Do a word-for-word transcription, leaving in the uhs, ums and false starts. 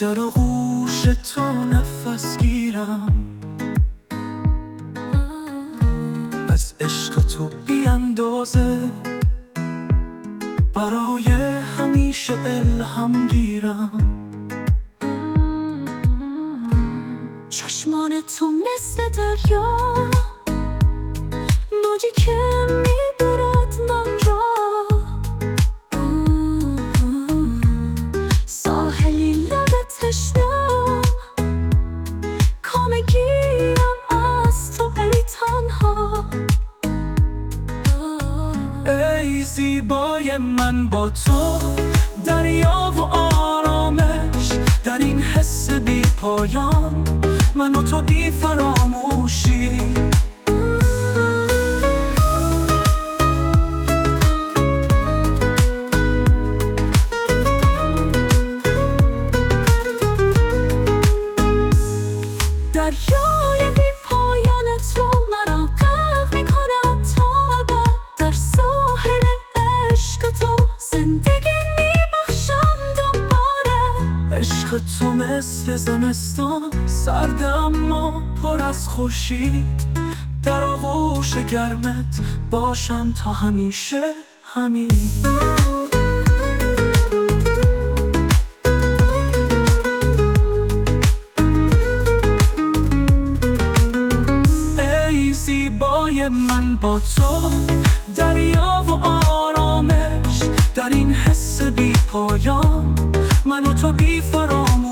در آغوش تو نفس گیرم، از عشق تو بی اندازه برای همیشه الهام گیرم. چشمان تو مثل دریا، موجی که میبرد من را، ساحلی لب تشنه، کام گیرم از تو ای تنها. ای زیبای من با تو، دریا و آرامش، در این حس بی پایان من و تو بی فراموشی. دریای بی پایان تو مرا غرق میکند تا ابد، در ساحل عشق تو زندگی میبخشم دوباره. عشق تو مثل زمستان، سرد اما پر از خورشید، در آغوش گرمت باشم تا همیشه همین. ای زیبای من با تو، دریا و آرامش، در این حس بی پایان من و تو بی فراموشی.